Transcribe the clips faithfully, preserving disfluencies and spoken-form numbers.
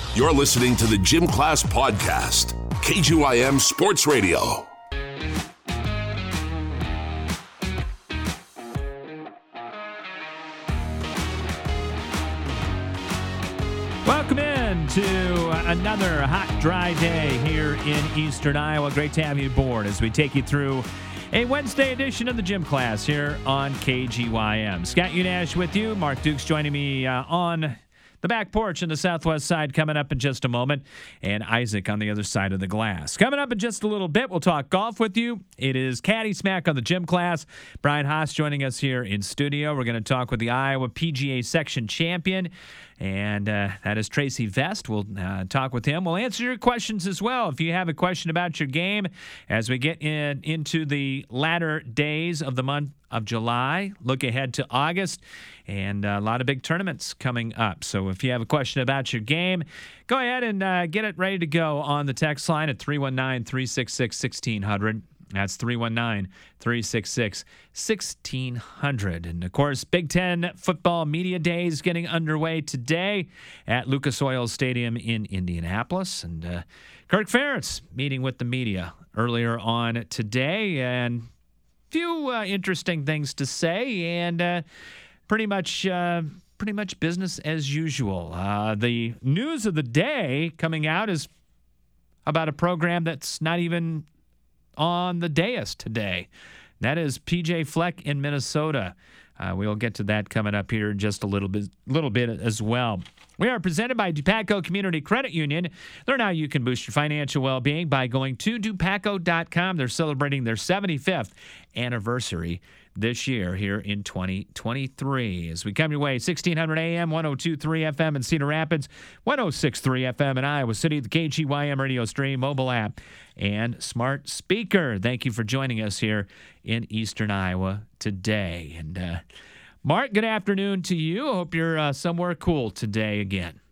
You're listening to the Gym Class Podcast, K G Y M Sports Radio. Welcome in to another hot, dry day here in Eastern Iowa. Great to have you aboard as we take you through a Wednesday edition of the Gym Class here on K G Y M. Scott Unash with you. Mark Dukes joining me uh, on the back porch on the southwest side coming up in just a moment, and Isaac on the other side of the glass. Coming up in just a little bit, we'll talk golf with you. It is Caddy Smack on the Gym Class. Brian Haas joining us here in studio. We're going to talk with the Iowa P G A Section Champion, and uh, that is Tracy Vest. We'll uh, talk with him. We'll answer your questions as well. If you have a question about your game as we get in into the latter days of the month of July, look ahead to August, and a lot of big tournaments coming up. So if you have a question about your game, go ahead and uh, get it ready to go on the text line at three one nine, three six six, one six zero zero. That's three one nine, three six six, one six zero zero. And, of course, Big Ten Football Media Days getting underway today at Lucas Oil Stadium in Indianapolis. And uh, Kirk Ferentz meeting with the media earlier on today, and few uh, interesting things to say, and uh, pretty much uh, pretty much business as usual. Uh, the news of the day coming out is about a program that's not even on the dais today. That is P J Fleck in Minnesota. Uh, we'll get to that coming up here in just a little bit, little bit as well. We are presented by Dupaco Community Credit Union. Learn how you can boost your financial well-being by going to dupaco dot com. They're celebrating their seventy-fifth anniversary this year here in twenty twenty-three. As we come your way, sixteen hundred A M, one oh two point three F M in Cedar Rapids, one oh six point three F M in Iowa City, the K G Y M radio stream, mobile app, and smart speaker. Thank you for joining us here in Eastern Iowa today. And uh, Mark, good afternoon to you. I hope you're uh, somewhere cool today again.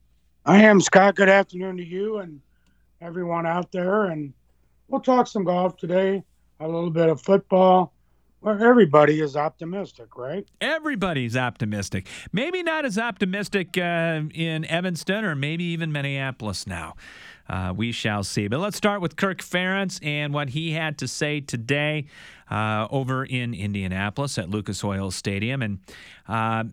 I am, Scott. Good afternoon to you and everyone out there. And we'll talk some golf today, a little bit of football. Well, everybody is optimistic, right? Everybody's optimistic. Maybe not as optimistic uh, in Evanston or maybe even Minneapolis now. Uh, we shall see. But let's start with Kirk Ferentz and what he had to say today uh, over in Indianapolis at Lucas Oil Stadium. And uh,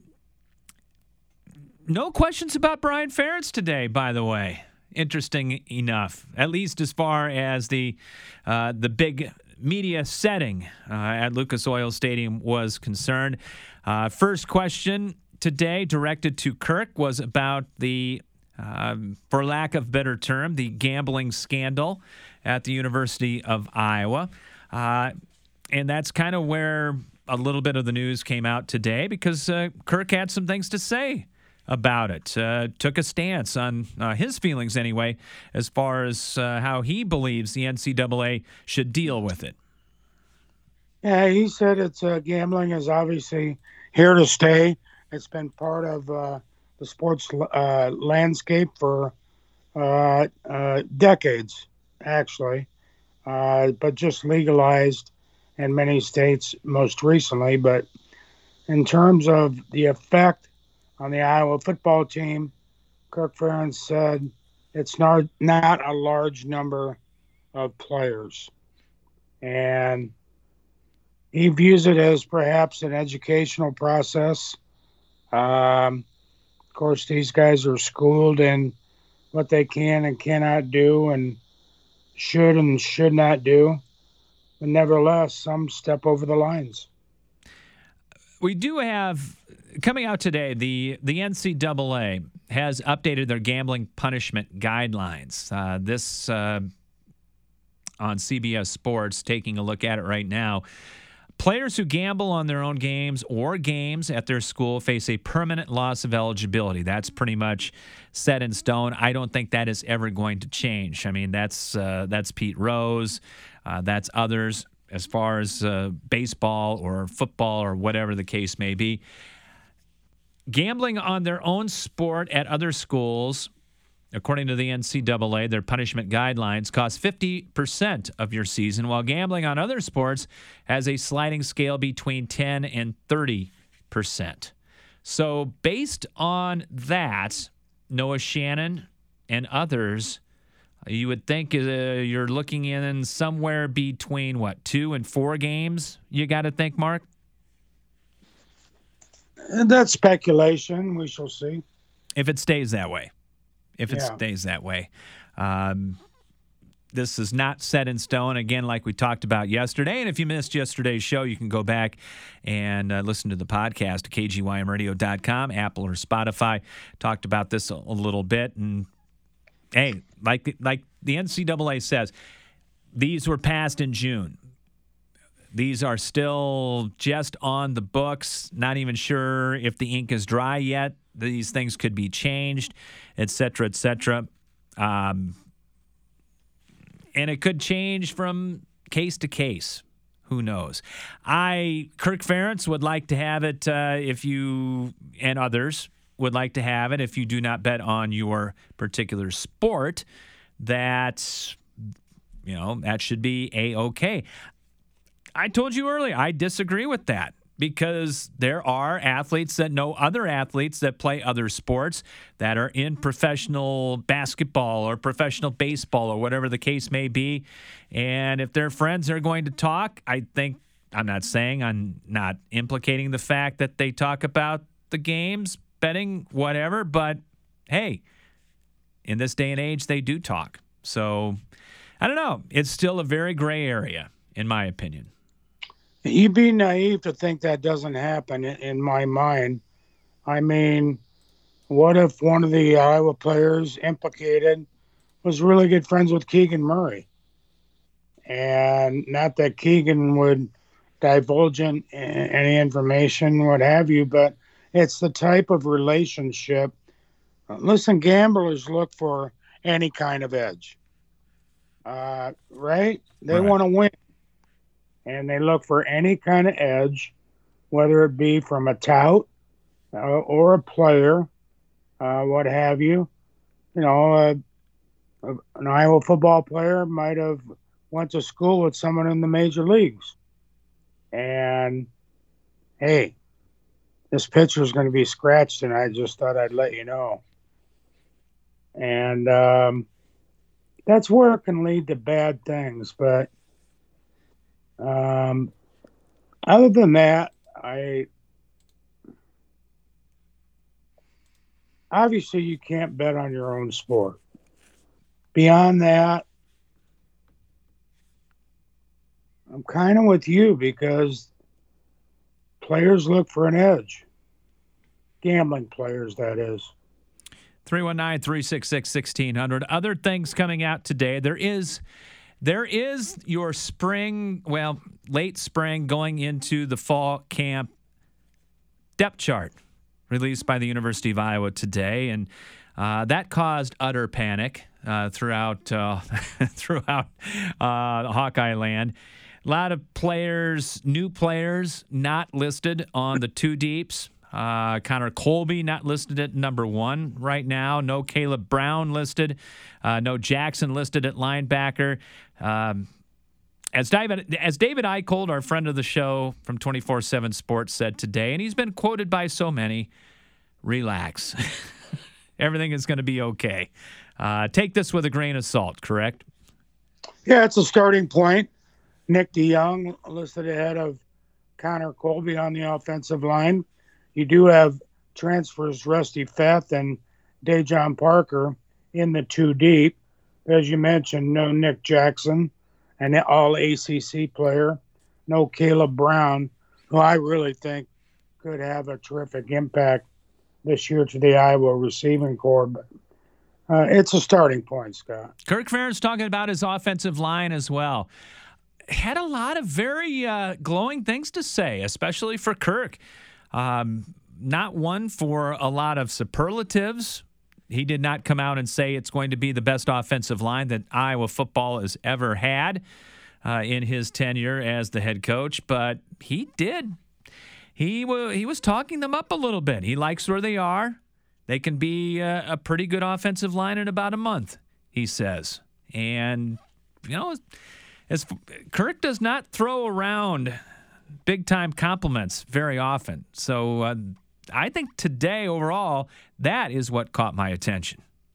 no questions about Brian Ferentz today, by the way. Interesting enough, at least as far as the uh, the big media setting uh, at Lucas Oil Stadium was concerned. Uh, first question today directed to Kirk was about the, um, for lack of a better term, the gambling scandal at the University of Iowa. Uh, and that's kind of where a little bit of the news came out today, because uh, Kirk had some things to say about it, uh, took a stance on uh, his feelings anyway, as far as uh, how he believes the N C double A should deal with it. Yeah, he said it's uh, gambling is obviously here to stay. It's been part of uh, the sports uh, landscape for uh, uh, decades, actually, uh, but just legalized in many states most recently. But in terms of the effect on the Iowa football team, Kirk Ferentz said it's not not a large number of players. And he views it as perhaps an educational process. Um, of course, these guys are schooled in what they can and cannot do and should and should not do. But nevertheless, some step over the lines. We do have, coming out today, the, the N C double A has updated their gambling punishment guidelines. Uh, this uh, on C B S Sports, taking a look at it right now. Players who gamble on their own games or games at their school face a permanent loss of eligibility. That's pretty much set in stone. I don't think that is ever going to change. I mean, that's uh, that's Pete Rose. Uh, that's others as far as uh, baseball or football or whatever the case may be. Gambling on their own sport at other schools, according to the N C double A, their punishment guidelines, costs fifty percent of your season, while gambling on other sports has a sliding scale between ten and thirty percent. So based on that, Noah Shannon and others, you would think uh, you're looking in somewhere between, what, two and four games, you got to think, Mark? And that's speculation. We shall see. If it stays that way. If it Yeah. stays that way. Um, this is not set in stone, again, like we talked about yesterday. And if you missed yesterday's show, you can go back and uh, listen to the podcast at K G Y M radio dot com, Apple or Spotify. Talked about this a, a little bit. And, hey, like the, like the N C double A says, these were passed in June. These are still just on the books. Not even sure if the ink is dry yet. These things could be changed, et cetera, et cetera. Um, and it could change from case to case. Who knows? I, Kirk Ferentz, would like to have it uh, if you, and others would like to have it if you do not bet on your particular sport, that, you know, that should be A-okay. I told you earlier, I disagree with that, because there are athletes that know other athletes that play other sports that are in professional basketball or professional baseball or whatever the case may be. And if their friends are going to talk, I think, I'm not saying, I'm not implicating the fact that they talk about the games, betting, whatever, but hey, in this day and age, they do talk. So I don't know. It's still a very gray area, in my opinion. You'd be naive to think that doesn't happen in, in my mind. I mean, what if one of the Iowa players implicated was really good friends with Keegan Murray? And not that Keegan would divulge in, in any information, what have you, but it's the type of relationship. Listen, gamblers look for any kind of edge, uh, right? They Right. want to win. And they look for any kind of edge, whether it be from a tout uh, or a player, uh, what have you. You know, uh, an Iowa football player might have went to school with someone in the major leagues. And, hey, this pitcher's going to be scratched, and I just thought I'd let you know. And um, that's where it can lead to bad things, but Um, other than that, I obviously you can't bet on your own sport. Beyond that, I'm kind of with you, because players look for an edge. Gambling players, that is. three one nine, three six six, one six zero zero. Other things coming out today. There is There is your spring, well, late spring going into the fall camp depth chart released by the University of Iowa today, and uh, that caused utter panic uh, throughout uh, throughout uh, Hawkeye land. A lot of players, new players, not listed on the two deeps. Uh, Connor Colby not listed at number one right now. No Caleb Brown listed. Uh, no Jackson listed at linebacker. Um, as David, as David Eicholt, our friend of the show from twenty-four seven Sports, said today, and he's been quoted by so many, relax. Everything is going to be okay. Uh, take this with a grain of salt, correct? Yeah, it's a starting point. Nick DeYoung listed ahead of Connor Colby on the offensive line. You do have transfers Rusty Feth and Dejon Parker in the two deep. As you mentioned, no Nick Jackson, an all A C C player. No Caleb Brown, who I really think could have a terrific impact this year to the Iowa receiving corps. But uh, it's a starting point, Scott. Kirk Ferentz talking about his offensive line as well. Had a lot of very uh, glowing things to say, especially for Kirk. Um, not one for a lot of superlatives. He did not come out and say it's going to be the best offensive line that Iowa football has ever had uh, in his tenure as the head coach, but he did. He, w- he was talking them up a little bit. He likes where they are. They can be a, a pretty good offensive line in about a month, he says. And, you know, as Kirk does not throw around big-time compliments very often. So uh, I think today, overall, that is what caught my attention.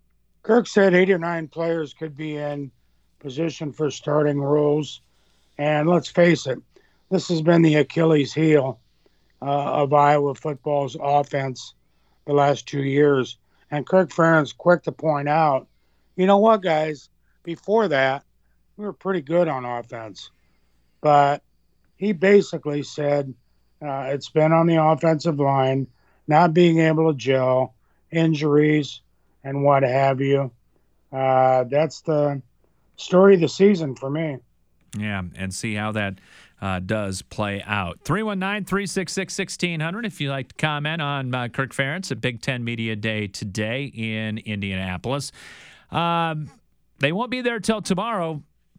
Kirk said eight or nine players could be in position for starting roles. And let's face it, this has been the Achilles heel uh, of Iowa football's offense the last two years. And Kirk Ferentz's quick to point out, you know what, guys, before that, we were pretty good on offense. But he basically said uh, it's been on the offensive line, not being able to gel, injuries, and what have you. Uh, that's the story of the season for me. Yeah, and see how that uh, does play out. three one nine, three six six, one six zero zero if you'd like to comment on uh, Kirk Ferentz at Big Ten Media Day today in Indianapolis. Um, they won't be there till tomorrow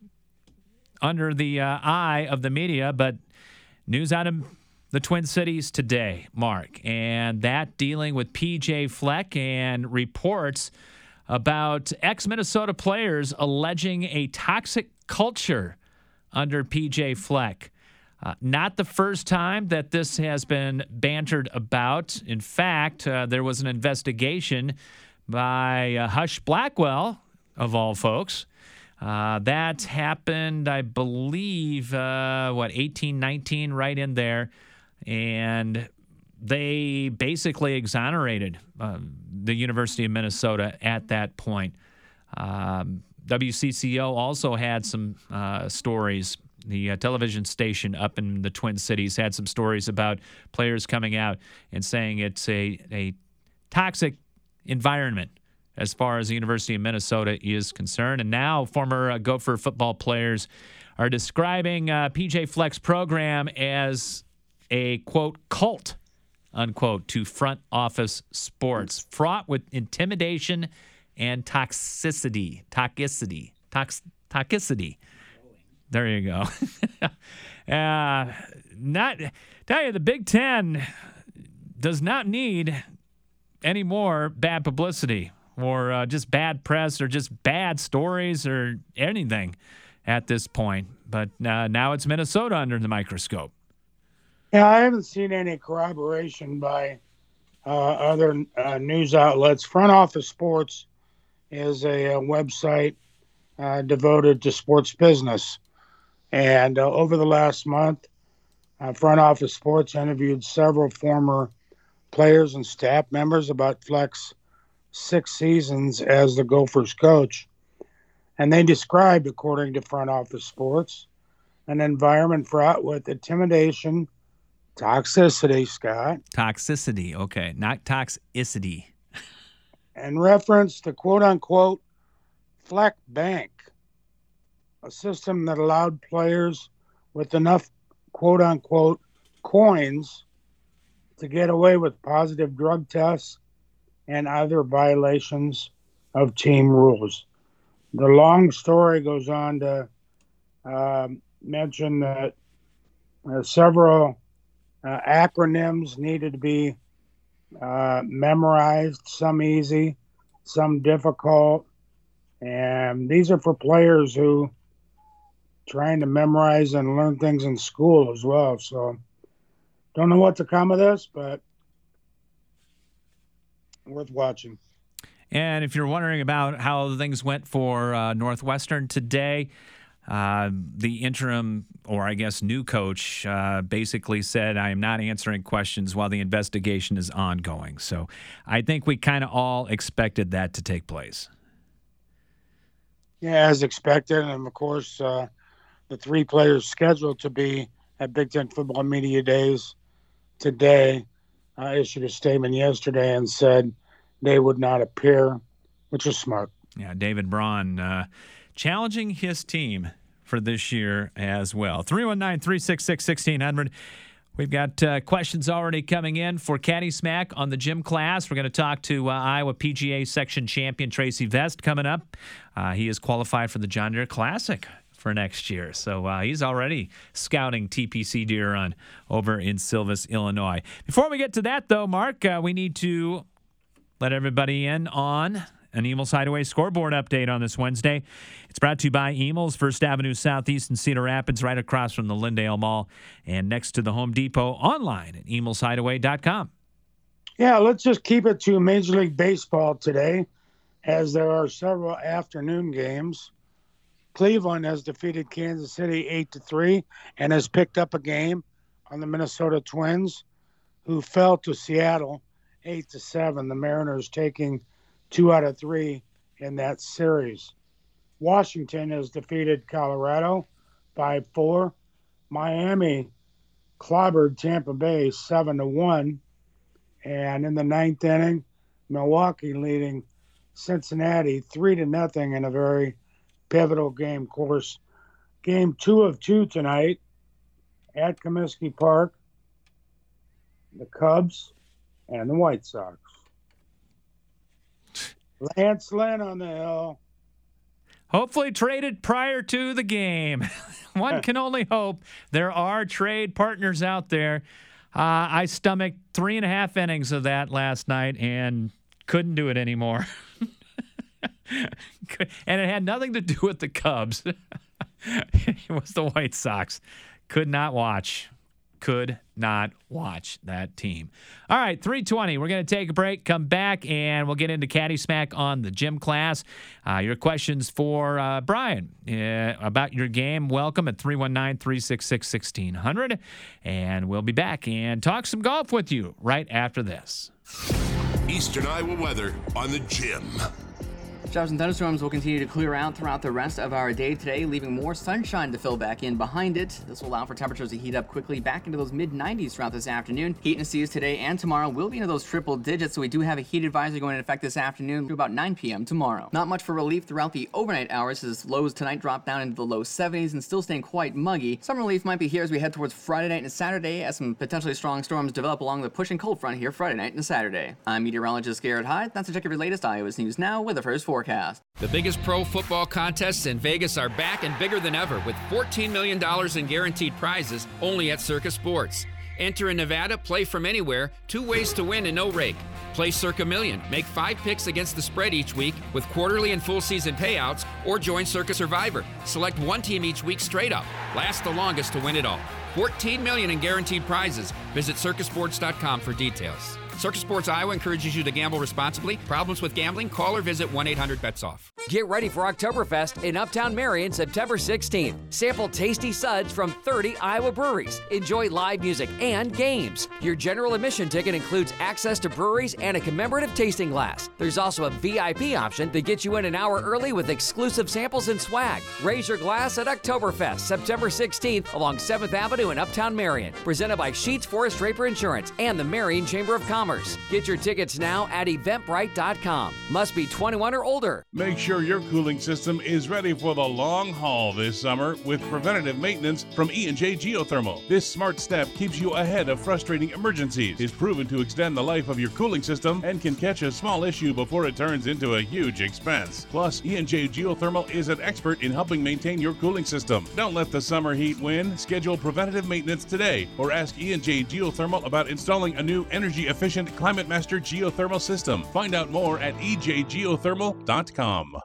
under the uh, eye of the media, but news out of the Twin Cities today, Mark, and that dealing with P J Fleck and reports about ex-Minnesota players alleging a toxic culture under P J Fleck. Uh, not the first time that this has been bantered about. In fact, uh, there was an investigation by uh, Hush Blackwell, of all folks. Uh, that happened, I believe, uh, what, eighteen nineteen, right in there. And they basically exonerated uh, the University of Minnesota at that point. Um, W C C O also had some uh, stories. The uh, television station up in the Twin Cities had some stories about players coming out and saying it's a, a toxic environment as far as the University of Minnesota is concerned. And now former uh, Gopher football players are describing uh, P J Fleck's program as a, quote, cult, unquote, to front office sports, fraught with intimidation and toxicity, toxicity, tox, toxicity. There you go. uh, not tell you, the Big Ten does not need any more bad publicity or uh, just bad press or just bad stories or anything at this point. But uh, now it's Minnesota under the microscope. Yeah, I haven't seen any corroboration by uh, other uh, news outlets. Front Office Sports is a, a website uh, devoted to sports business. And uh, over the last month, uh, Front Office Sports interviewed several former players and staff members about Fleck's six seasons as the Gophers coach. And they described, according to Front Office Sports, an environment fraught with intimidation, toxicity, Scott. Toxicity, okay, not toxicity. And reference to quote-unquote Fleck Bank, a system that allowed players with enough quote-unquote coins to get away with positive drug tests and other violations of team rules. The long story goes on to uh, mention that uh, several uh, acronyms needed to be uh, memorized, some easy, some difficult. And these are for players who trying to memorize and learn things in school as well. So don't know what to come of this, but worth watching. And if you're wondering about how things went for uh, Northwestern today, uh, the interim, or I guess new coach, uh, basically said, I am not answering questions while the investigation is ongoing. So I think we kind of all expected that to take place. Yeah, as expected. And of course, uh, the three players scheduled to be at Big Ten Football Media Days today uh, issued a statement yesterday and said they would not appear, which is smart. Yeah, David Braun uh, challenging his team for this year as well. three one nine, three six six, one six zero zero. We've got uh, questions already coming in for Caddy Smack on the gym class. We're going to talk to uh, Iowa P G A section champion Tracy Vest coming up. Uh, he is qualified for the John Deere Classic for next year. So uh, he's already scouting T P C Deer Run over in Silvis, Illinois. Before we get to that, though, Mark, uh, we need to let everybody in on an Emil's Hideaway scoreboard update on this Wednesday. It's brought to you by Emil's, First Avenue Southeast in Cedar Rapids, right across from the Lindale Mall and next to the Home Depot, online at emils hideaway dot com. Yeah, let's just keep it to Major League Baseball today. as there are several afternoon games. Cleveland has defeated Kansas City eight to three and has picked up a game on the Minnesota Twins, who fell to Seattle eight to seven. The Mariners taking two out of three in that series. Washington has defeated Colorado by four. Miami clobbered Tampa Bay seven to one. And in the ninth inning, Milwaukee leading Cincinnati three to nothing in a very pivotal game. Of course, game two of two tonight at Comiskey Park. The Cubs and the White Sox. Lance Lynn on the hill. Hopefully traded prior to the game. One can only hope. There are trade partners out there. Uh, I stomached three and a half innings of that last night and couldn't do it anymore. And it had nothing to do with the Cubs. It was the White Sox. Could not watch. Could not watch that team. All right, three twenty. We're going to take a break, come back, and we'll get into Caddy Smack on the gym class. Uh, your questions for uh, Brian uh, about your game, welcome at three one nine, three six six, one six zero zero. And we'll be back and talk some golf with you right after this. Eastern Iowa weather on the Gym. Showers and thunderstorms will continue to clear out throughout the rest of our day today, leaving more sunshine to fill back in behind it. This will allow for temperatures to heat up quickly back into those mid nineties throughout this afternoon. Heat and seas today and tomorrow will be into those triple digits, so we do have a heat advisory going into effect this afternoon through about nine p.m. tomorrow. Not much for relief throughout the overnight hours as lows tonight drop down into the low seventies and still staying quite muggy. Some relief might be here as we head towards Friday night and Saturday as some potentially strong storms develop along the pushing cold front here Friday night and Saturday. I'm meteorologist Garrett Hyde. That's a check of your latest Iowa's News Now with the first forecast. The biggest pro football contests in Vegas are back and bigger than ever with fourteen million dollars in guaranteed prizes only at Circa Sports. Enter in Nevada, play from anywhere, two ways to win and no rake. Play Circa Million, make five picks against the spread each week with quarterly and full season payouts, or join Circa Survivor. Select one team each week straight up. Last the longest to win it all. fourteen million dollars in guaranteed prizes. Visit circa sports dot com for details. Circa Sports Iowa encourages you to gamble responsibly. Problems with gambling? Call or visit one eight hundred bets off. Get ready for Oktoberfest in Uptown Marion September sixteenth. Sample tasty suds from thirty Iowa breweries. Enjoy live music and games. Your general admission ticket includes access to breweries and a commemorative tasting glass. There's also a V I P option that gets you in an hour early with exclusive samples and swag. Raise your glass at Oktoberfest September sixteenth along seventh Avenue in Uptown Marion. Presented by Sheets Forest Draper Insurance and the Marion Chamber of Commerce. Get your tickets now at eventbrite dot com. Must be twenty-one or older. Make sure your cooling system is ready for the long haul this summer with preventative maintenance from E and J Geothermal. This smart step keeps you ahead of frustrating emergencies, is proven to extend the life of your cooling system, and can catch a small issue before it turns into a huge expense. Plus, E and J Geothermal is an expert in helping maintain your cooling system. Don't let the summer heat win. Schedule preventative maintenance today or ask E and J Geothermal about installing a new energy-efficient Climate Master geothermal system. Find out more at e j geothermal dot com.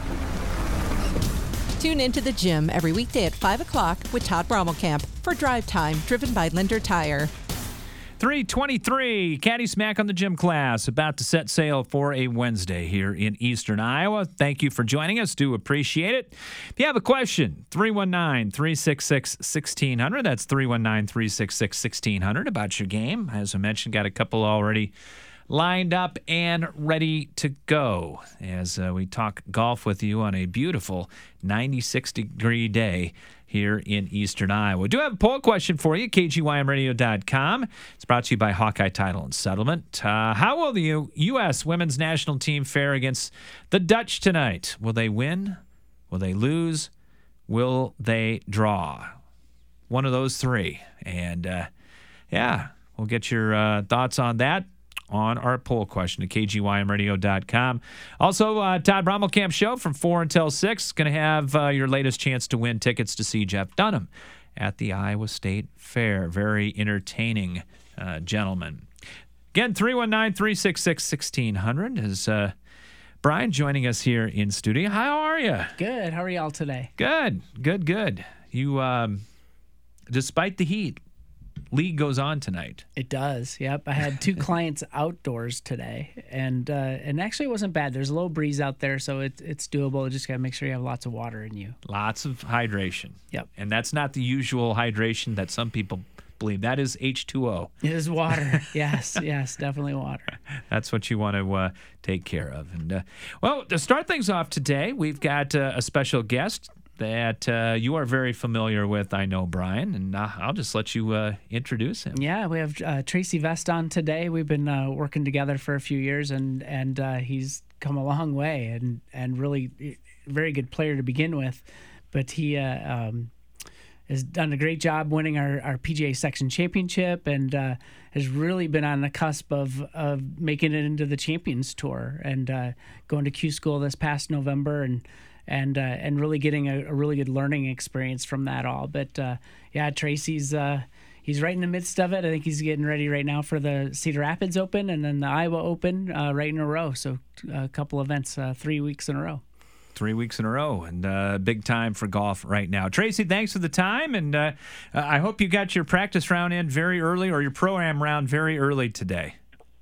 Tune into the gym every weekday at five o'clock with Todd Brommelkamp for Drive Time, driven by Linder Tire. three twenty-three, Caddy Smack on the gym class, about to set sail for a Wednesday here in Eastern Iowa. Thank you for joining us. Do appreciate it. If you have a question, three one nine, three six six, one six zero zero. That's three one nine, three six six, one six zero zero about your game. As I mentioned, got a couple already lined up and ready to go as uh, we talk golf with you on a beautiful ninety-six degree day here in Eastern Iowa. We do have a poll question for you, K G Y M radio dot com. It's brought to you by Hawkeye Title and Settlement. Uh, how will the U S women's national team fare against the Dutch tonight? Will they win? Will they lose? Will they draw? One of those three. And, uh, yeah, we'll get your uh, thoughts on that on our poll question at K G Y M radio dot com. Also, uh, Todd Brommelkamp Show from four until six. Going to have uh, your latest chance to win tickets to see Jeff Dunham at the Iowa State Fair. Very entertaining uh, gentleman. Again, three one nine, three six six, one six zero zero is uh, Brian joining us here in studio. How are you? Good. How are y'all today? Good, good, good. You, um, despite the heat, league goes on tonight. It does. Yep. I had two clients outdoors today, and uh, and actually it wasn't bad. There's a little breeze out there, so it, it's doable. You just got to make sure you have lots of water in you. Lots of hydration. Yep. And that's not the usual hydration that some people believe. That is H two O. It is water. Yes, yes, definitely water. That's what you want to uh, take care of. And uh, well, to start things off today, we've got uh, a special guest that uh, you are very familiar with, I know, Brian, and uh, I'll just let you uh, introduce him. Yeah, we have uh, Tracy Vest on today. We've been uh, working together for a few years, and and uh, he's come a long way, and and really very good player to begin with. But he uh, um, has done a great job winning our, our P G A Section Championship, and uh, has really been on the cusp of, of making it into the Champions Tour, and uh, going to Q School this past November, and and uh, and really getting a, a really good learning experience from that all. But uh, yeah, Tracy's uh, he's right in the midst of it. I think he's getting ready right now for the Cedar Rapids Open and then the Iowa Open uh, right in a row. So a couple events, uh, three weeks in a row. Three weeks in a row, and uh, big time for golf right now. Tracy, thanks for the time, and uh, I hope you got your practice round in very early, or your pro-am round very early today.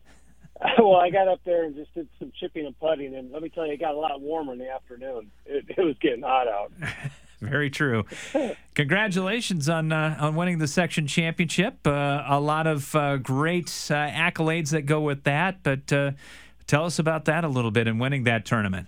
Well, I got up there and just did some chipping and putting, and let me tell you, it got a lot warmer in the afternoon. It, it was getting hot out. Very true. Congratulations on uh, on winning the section championship. Uh, a lot of uh, great uh, accolades that go with that, but uh, tell us about that a little bit and winning that tournament.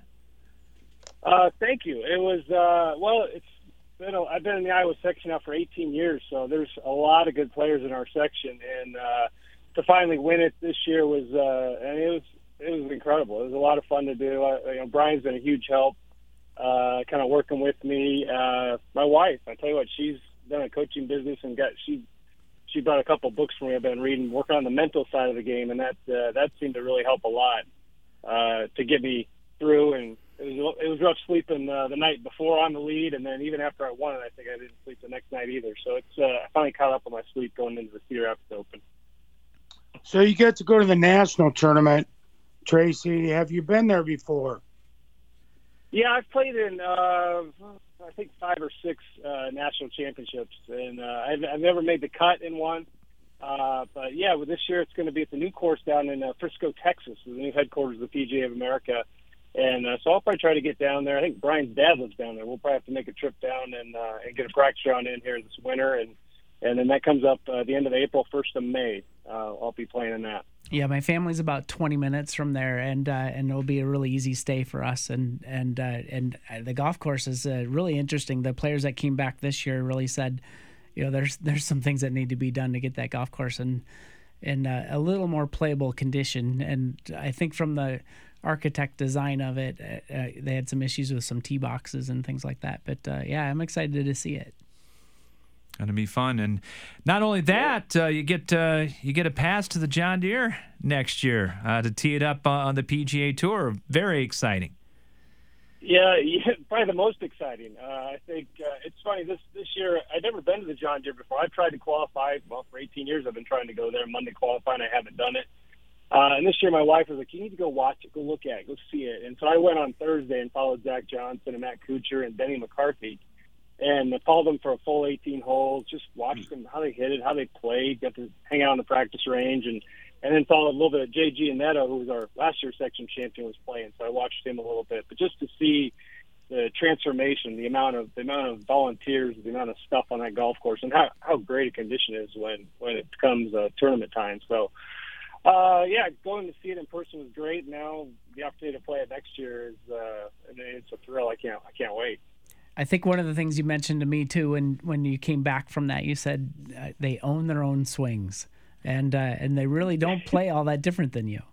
Uh, thank you. It was, uh, well, it's, you know, I've been in the Iowa section now for eighteen years, so there's a lot of good players in our section, and uh, to finally win it this year was, uh, and it was, it was incredible. It was a lot of fun to do. I, you know, Brian's been a huge help, uh, kind of working with me. Uh, my wife, I tell you what, she's done a coaching business and got, she, she brought a couple books for me I've been reading, working on the mental side of the game, and that, uh, that seemed to really help a lot, uh, to get me through. And it was, it was rough sleeping, uh, the night before on the lead. And then even after I won it, I think I didn't sleep the next night either. So it's, uh, I finally caught up on my sleep going into the Cedar Rapids Open. So you get to go to the national tournament, Tracy. Have you been there before? Yeah, I've played in, uh, I think, five or six uh, national championships, and uh, I've, I've never made the cut in one. Uh, but, yeah, well, this year it's going to be at the new course down in uh, Frisco, Texas, the new headquarters of the P G A of America. And uh, so I'll probably try to get down there. I think Brian's dad lives down there. We'll probably have to make a trip down and, uh, and get a practice round in here this winter, and And then that comes up uh, the end of April, first of May. Uh, I'll be playing in that. Yeah, my family's about twenty minutes from there, and uh, and it'll be a really easy stay for us. And and uh, and the golf course is uh, really interesting. The players that came back this year really said, you know, there's there's some things that need to be done to get that golf course in in uh, a little more playable condition. And I think from the architect design of it, uh, they had some issues with some tee boxes and things like that. But uh, yeah, I'm excited to see it. Going to be fun, and not only that, uh, you get uh, you get a pass to the John Deere next year uh, to tee it up uh, on the P G A Tour. Very exciting. Yeah, yeah, probably the most exciting. Uh, I think uh, it's funny this this year. I'd never been to the John Deere before. I've tried to qualify. Well, for eighteen years, I've been trying to go there Monday qualify, and I haven't done it. Uh, and this year, my wife was like, "You need to go watch it, go look at it, go see it." And so I went on Thursday and followed Zach Johnson and Matt Kuchar and Denny McCarthy. And I followed them for a full eighteen holes, just watched them, how they hit it, how they played, got to hang out on the practice range, and, and then followed a little bit of J G Neto, who was our last year's section champion, was playing. So I watched him a little bit. But just to see the transformation, the amount of the amount of volunteers, the amount of stuff on that golf course, and how, how great a condition is when, when it becomes uh, tournament time. So, uh, yeah, going to see it in person was great. Now the opportunity to play it next year is uh, it's a thrill. I can't I can't wait. I think one of the things you mentioned to me too, when when you came back from that, you said uh, they own their own swings, and uh, and they really don't play all that different than you.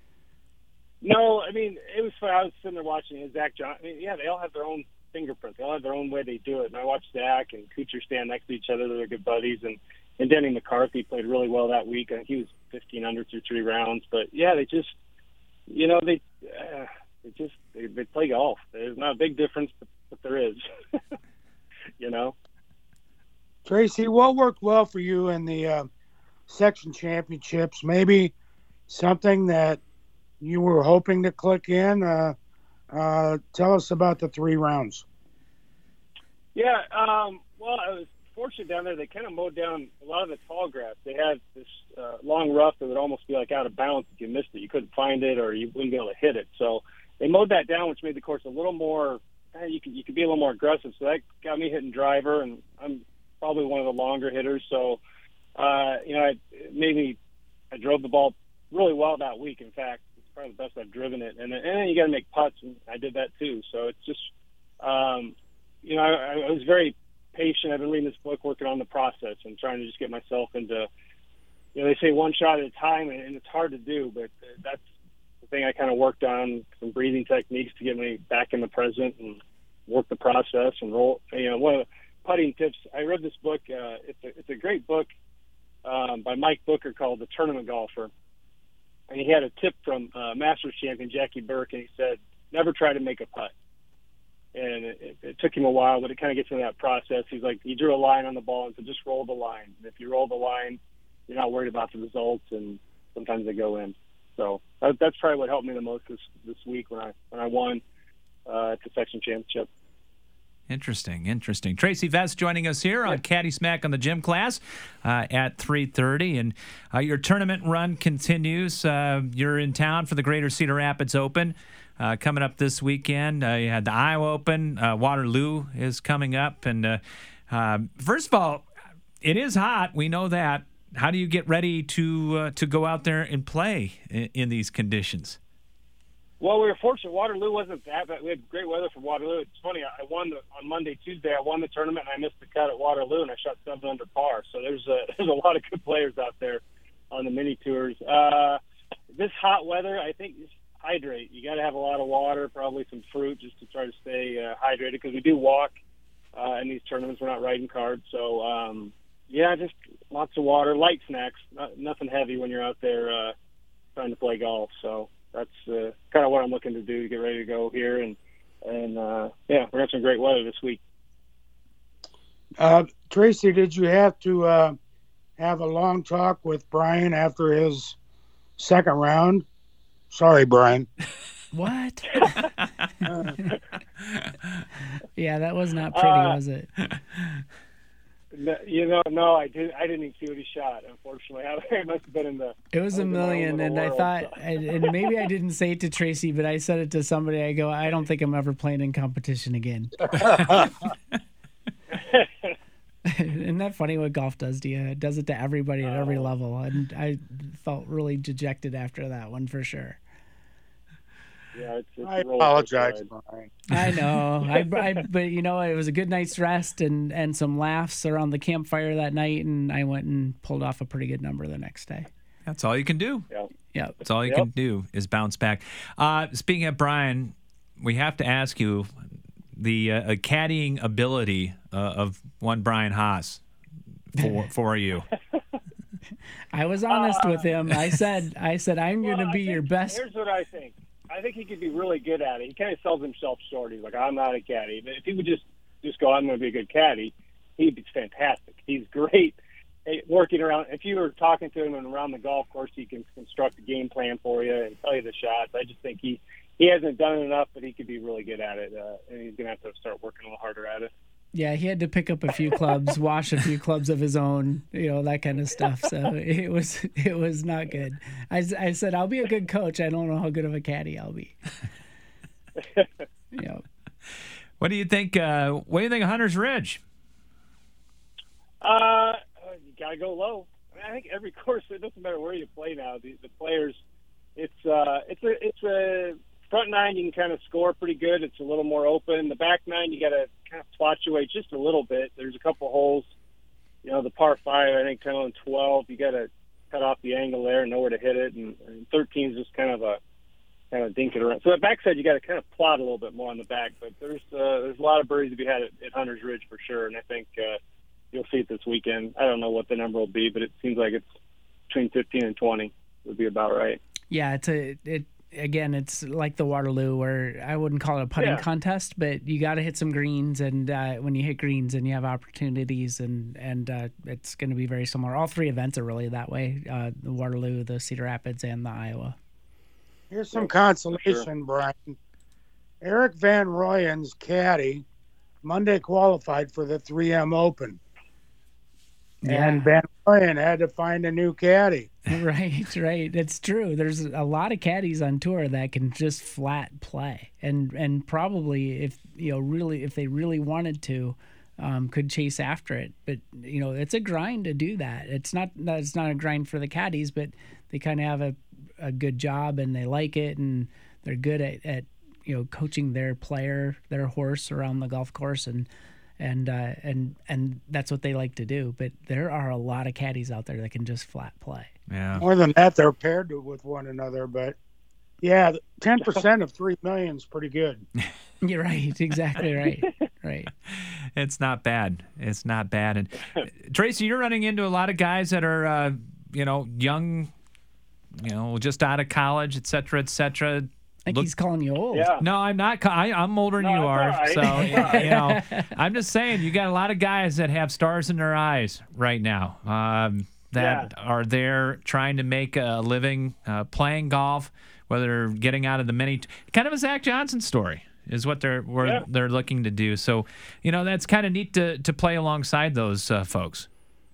No, I mean it was fun. I was sitting there watching it. Zach John. I mean, yeah, they all have their own fingerprint. They all have their own way they do it. And I watched Zach and Kuchar stand next to each other. They're good buddies. And and Denny McCarthy played really well that week. I think he was fifteen under through three rounds. But yeah, they just, you know, they uh, they just they, they play golf. There's not a big difference, but, but there is. You know. Tracy, what worked well for you in the uh, section championships? Maybe something that you were hoping to click in. Uh, uh, tell us about the three rounds. Yeah, um, well, I was fortunate down there. They kind of mowed down a lot of the tall grass. They had this uh, long rough that would almost be like out of bounds if you missed it. You couldn't find it or you wouldn't be able to hit it. So they mowed that down, which made the course a little more. Eh, you could you could be a little more aggressive. So that got me hitting driver, and I'm probably one of the longer hitters. So uh, you know, it, it made me. I drove the ball really well that week. In fact, it's probably the best I've driven it. And then, and then you got to make putts, and I did that too. So it's just, um, you know, I, I was very patient. I've been reading this book, working on the process and trying to just get myself into, you know, they say one shot at a time, and, and it's hard to do, but that's the thing I kind of worked on, some breathing techniques to get me back in the present and work the process and roll. You know, one of the putting tips, I read this book. Uh, it's, a, it's a great book um, by Mike Booker called The Tournament Golfer. And he had a tip from uh, Masters champion Jackie Burke, and he said, never try to make a putt. And it, it, it took him a while, but it kind of gets into that process. He's like, he drew a line on the ball and said, just roll the line. And if you roll the line, you're not worried about the results, and sometimes they go in. So that, that's probably what helped me the most this, this week when I when I won uh, at the section championship. Interesting, interesting. Tracy Vest joining us here on Caddy Smack on the Gym Class uh, at three thirty. And uh, your tournament run continues. Uh, you're in town for the Greater Cedar Rapids Open uh, coming up this weekend. Uh, you had the Iowa Open. Uh, Waterloo is coming up. And uh, uh, first of all, it is hot. We know that. How do you get ready to uh, to go out there and play in, in these conditions? Well, we were fortunate. Waterloo wasn't that bad. We had great weather for Waterloo. It's funny. I won the, on Monday, Tuesday. I won the tournament, and I missed the cut at Waterloo, and I shot seven under par. So there's a, there's a lot of good players out there on the mini tours. Uh, this hot weather, I think, just hydrate. You got to have a lot of water, probably some fruit, just to try to stay uh, hydrated, because we do walk uh, in these tournaments. We're not riding cards. So, um, yeah, just lots of water, light snacks, not, nothing heavy when you're out there uh, trying to play golf. So that's uh, kind of what I'm looking to do to get ready to go here. And, and uh, yeah, we're having some great weather this week. Uh, Tracy, did you have to uh, have a long talk with Brian after his second round? Sorry, Brian. What? Yeah, that was not pretty, uh, was it? You know, no, I didn't. I didn't even see what he shot. Unfortunately, I must have been in the. It was a million, and I thought, and, and maybe I didn't say it to Tracy, but I said it to somebody. I go, I don't think I'm ever playing in competition again. Isn't that funny what golf does to you? It does it to everybody at every level, and I felt really dejected after that one for sure. Yeah, it's, it's I apologize, Brian. I know, I, I, but you know, it was a good night's rest and, and some laughs around the campfire that night, and I went and pulled off a pretty good number the next day. That's all you can do. Yeah, yep. That's all you yep. can do is bounce back. Uh, speaking of Brian, we have to ask you the uh, caddying ability uh, of one Brian Haas for for you. I was honest uh, with him. I said, I said, I'm well, going to be your best. Here's what I think. I think he could be really good at it. He kind of sells himself short. He's like, I'm not a caddy. But if he would just, just go, I'm going to be a good caddy, he'd be fantastic. He's great at working around. If you were talking to him and around the golf course, he can construct a game plan for you and tell you the shots. I just think he, he hasn't done enough, but he could be really good at it. Uh, and he's going to have to start working a little harder at it. Yeah, he had to pick up a few clubs, wash a few clubs of his own, you know, that kind of stuff. So it was it was not good. I, I said, I'll be a good coach. I don't know how good of a caddy I'll be. Yeah. What do you think? Uh, what do you think of Hunter's Ridge? Uh, you gotta go low. I, mean, I think every course, it doesn't matter where you play now. The, the players, it's uh, it's a it's a front nine. You can kind of score pretty good. It's a little more open. The back nine, you got to kind of fluctuate just a little bit. There's a couple holes, you know, the par five, I think ten and twelve, you got to cut off the angle there and know where to hit it. And, and thirteen is just kind of a kind of dink it around. So the backside, you got to kind of plot a little bit more on the back. But there's uh, there's a lot of birdies to be had at, at Hunter's Ridge for sure. And I think uh, you'll see it this weekend. I don't know what the number will be, but it seems like it's between fifteen and twenty would be about right. Yeah, it's a it. Again, it's like the Waterloo, where I wouldn't call it a putting yeah. contest, but you got to hit some greens, and uh, when you hit greens, and you have opportunities, and and uh, it's going to be very similar. All three events are really that way: uh, the Waterloo, the Cedar Rapids, and the Iowa. Here's some consolation, sure. Brian. Eric Van Rooyen's caddy Monday qualified for the three M Open. Yeah. And Van Ryan had to find a new caddy. Right, right. It's true. There's a lot of caddies on tour that can just flat play, and and probably if you know really if they really wanted to, um, could chase after it. But you know, it's a grind to do that. It's not it's not a grind for the caddies, but they kind of have a a good job and they like it, and they're good at, at you know coaching their player, their horse around the golf course, and. And uh, and and that's what they like to do. But there are a lot of caddies out there that can just flat play. Yeah. More than that, they're paired with one another. But yeah, ten percent of three million is pretty good. You're right. Exactly right. Right. It's not bad. It's not bad. And Tracy, you're running into a lot of guys that are, uh, you know, young, you know, just out of college, et cetera, et cetera. I think Look, he's calling you old. Yeah. No, I'm not. I, I'm older than no, you are. right. So, you know, I'm just saying you got a lot of guys that have stars in their eyes right now um, that yeah. are there trying to make a living uh, playing golf, whether getting out of the mini. Kind of a Zach Johnson story is what they're what yeah. they're looking to do. So, you know, that's kind of neat to, to play alongside those uh, folks.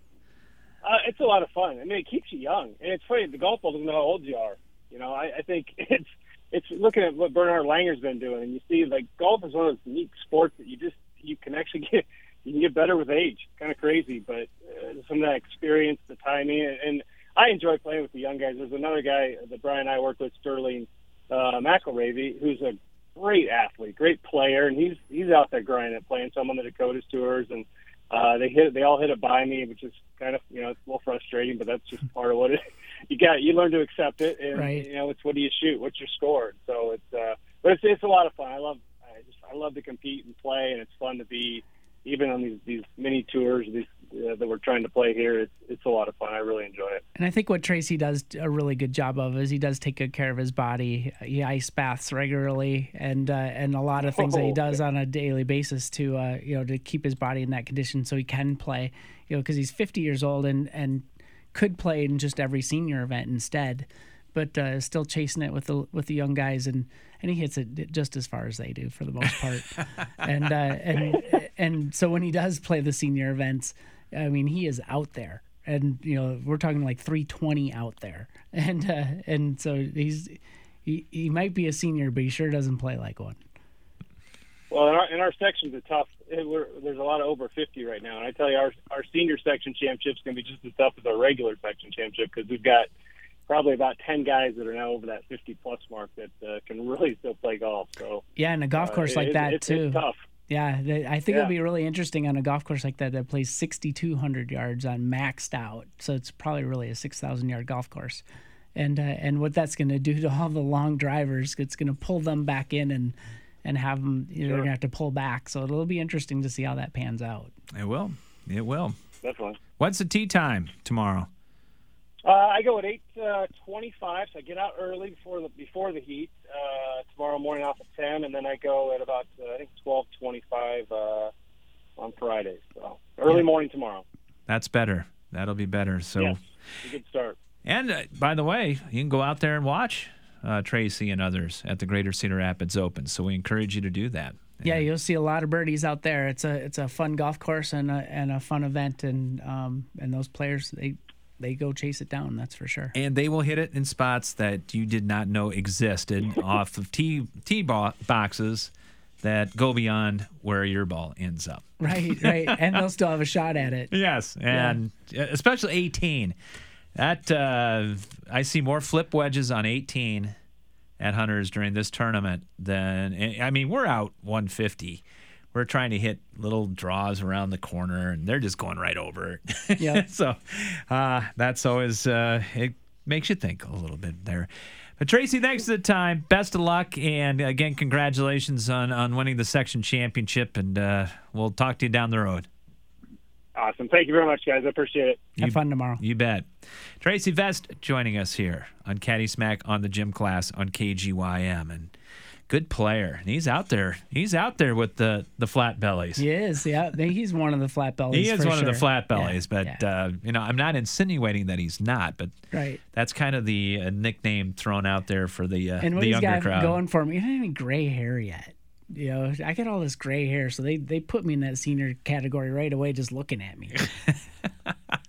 Uh, it's a lot of fun. I mean, it keeps you young. And it's funny, the golf ball doesn't know how old you are. You know, I, I think it's it's looking at what Bernhard Langer's been doing, and you see, like, golf is one of those unique sports that you just, you can actually get, you can get better with age. Kind of crazy, but uh, some of that experience, the timing, and, and I enjoy playing with the young guys. There's another guy that Brian and I worked with, Sterling uh, McElravy, who's a great athlete, great player, and he's he's out there grinding, playing some on the Dakotas tours, and uh, they hit, they all hit it by me, which is kind of, you know, it's a little frustrating, but that's just part of what it is. You got you learn to accept it, and right. you know it's what do you shoot, what's your score. So it's uh, but it's it's a lot of fun. I love I just I love to compete and play, and it's fun to be even on these these mini tours these uh, that we're trying to play here. It's it's a lot of fun. I really enjoy it. And I think what Tracy does a really good job of is he does take good care of his body. He ice baths regularly, and uh, and a lot of things oh, that he does okay. on a daily basis to uh, you know to keep his body in that condition so he can play. You know, because he's fifty years old and and. could play in just every senior event instead, but uh, still chasing it with the with the young guys, and, and he hits it just as far as they do for the most part. and uh, and and so when he does play the senior events, I mean, he is out there, and you know we're talking like three twenty out there, and uh, and so he's he he might be a senior, but he sure doesn't play like one. Well, in our, in our section's a tough. It, we're, there's a lot of over fifty right now, and I tell you, our our senior section championship's going to be just as tough as our regular section championship because we've got probably about ten guys that are now over that fifty plus mark that uh, can really still play golf. So yeah, and a golf course uh, like it, that it's, too. It's tough. Yeah, they, I think yeah. it'll be really interesting on a golf course like that that plays sixty-two hundred yards on maxed out. So it's probably really a six thousand yard golf course. And uh, and what that's going to do to all the long drivers, it's going to pull them back in and and have them, you know, sure. they're going to have to pull back. So it'll be interesting to see how that pans out. It will. It will. Definitely. What's the tee time tomorrow? Uh, I go at eight twenty-five, so I get out early before the before the heat. Uh, tomorrow morning off at ten, and then I go at about, uh, I think, twelve twenty-five uh, on Friday. So early yeah. morning tomorrow. That's better. That'll be better. So yes, a good start. And, uh, by the way, you can go out there and watch Uh, Tracy and others at the Greater Cedar Rapids Open. So we encourage you to do that. Yeah, you'll see a lot of birdies out there. It's a it's a fun golf course and a, and a fun event, and um and those players they they go chase it down. That's for sure. And they will hit it in spots that you did not know existed off of tee tee boxes that go beyond where your ball ends up. Right, right, and they'll still have a shot at it. Yes, and yeah. especially eighteen. That uh, I see more flip wedges on eighteen at Hunters during this tournament than I mean we're out one fifty. We're trying to hit little draws around the corner, and they're just going right over it. Yeah. so uh, that's always uh, it makes you think a little bit there. But Tracy, thanks for the time. Best of luck, and again, congratulations on on winning the section championship. And uh, we'll talk to you down the road. Awesome. Thank you very much, guys. I appreciate it. Have you, fun tomorrow. You bet. Tracy Vest joining us here on Caddy Smack on the Gym Class on K G Y M. And good player. And he's out there. He's out there with the, the flat bellies. He is, yeah. He's one of the flat bellies. He is for one sure. of the flat bellies. Yeah, but, yeah. Uh, you know, I'm not insinuating that he's not. But right. that's kind of the uh, nickname thrown out there for the, uh, and what the he's younger got crowd. going for him, he doesn't have any gray hair yet. You know, I got all this gray hair, so they, they put me in that senior category right away just looking at me.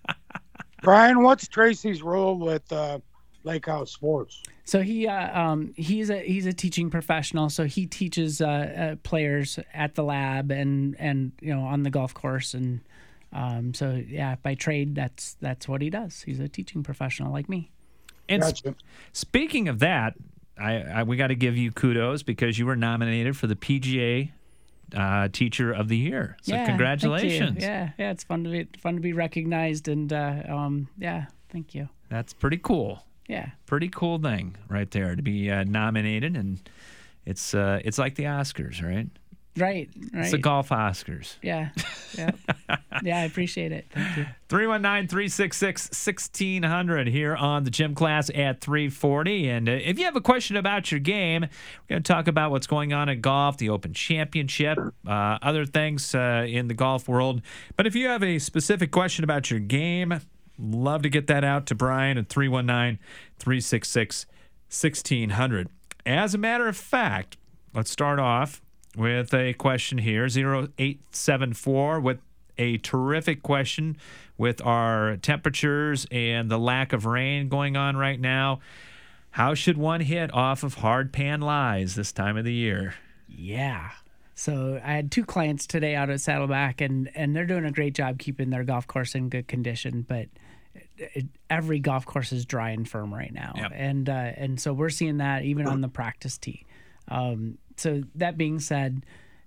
Brian, what's Tracy's role with uh, Lake House Sports? So he uh, um, he's a he's a teaching professional. So he teaches uh, uh, players at the lab and and you know on the golf course, and um, so yeah, by trade that's that's what he does. He's a teaching professional like me. And Gotcha. sp- speaking of that, I, I we got to give you kudos because you were nominated for the P G A uh, Teacher of the Year. So yeah, congratulations! Thank you. Yeah, yeah, it's fun to be fun to be recognized, and uh, um, yeah, thank you. That's pretty cool. Yeah, pretty cool thing right there to be uh, nominated, and it's uh, it's like the Oscars, right? Right, right. It's the golf Oscars. Yeah, yeah, yeah. I appreciate it. Thank you. three one nine, three six six, one six zero zero here on the Gym Class at three forty. And uh, if you have a question about your game, we're going to talk about what's going on in golf, the Open Championship, uh, other things uh, in the golf world. But if you have a specific question about your game, love to get that out to Brian at three one nine, three six six, one six zero zero. As a matter of fact, let's start off with a question here, zero eight seven four, with a terrific question with our temperatures and the lack of rain going on right now. How should one hit off of hard pan lies this time of the year? Yeah. So I had two clients today out at Saddleback, and, and they're doing a great job keeping their golf course in good condition, but it, it, every golf course is dry and firm right now. Yep. And, uh, and so we're seeing that even on the practice tee. Um, so that being said,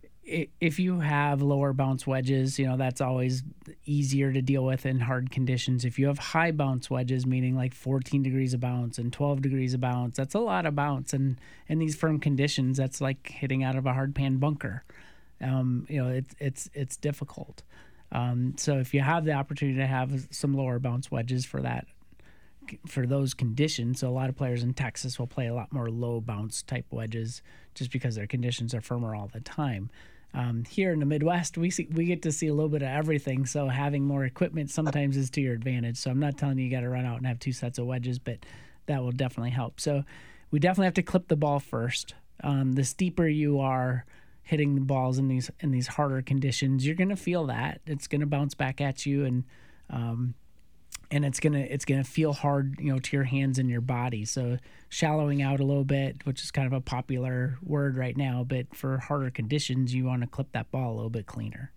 if you have lower bounce wedges, you know, that's always easier to deal with in hard conditions. If you have high bounce wedges, meaning like fourteen degrees of bounce and twelve degrees of bounce, that's a lot of bounce. And in these firm conditions, that's like hitting out of a hard pan bunker. Um, you know, it's, it's, it's difficult. Um, so if you have the opportunity to have some lower bounce wedges for that, for those conditions, so a lot of players in Texas will play a lot more low bounce type wedges just because their conditions are firmer all the time. Um, here in the Midwest, we see, we get to see a little bit of everything, so having more equipment sometimes is to your advantage. So I'm not telling you you got to run out and have two sets of wedges, but that will definitely help. So we definitely have to clip the ball first. Um, the steeper you are hitting the balls in these in these harder conditions, you're going to feel that. It's going to bounce back at you, and um, and it's gonna it's gonna feel hard, you know, to your hands and your body. So shallowing out a little bit, which is kind of a popular word right now, but for harder conditions, you want to clip that ball a little bit cleaner.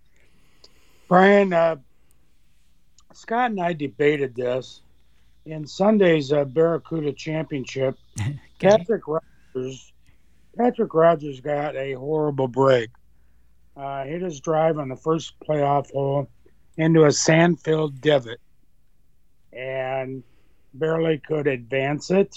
Brian, uh, Scott and I debated this in Sunday's uh, Barracuda Championship. Okay. Patrick Rogers, Patrick Rogers got a horrible break. Uh, hit his drive on the first playoff hole into a sand-filled divot, and barely could advance it.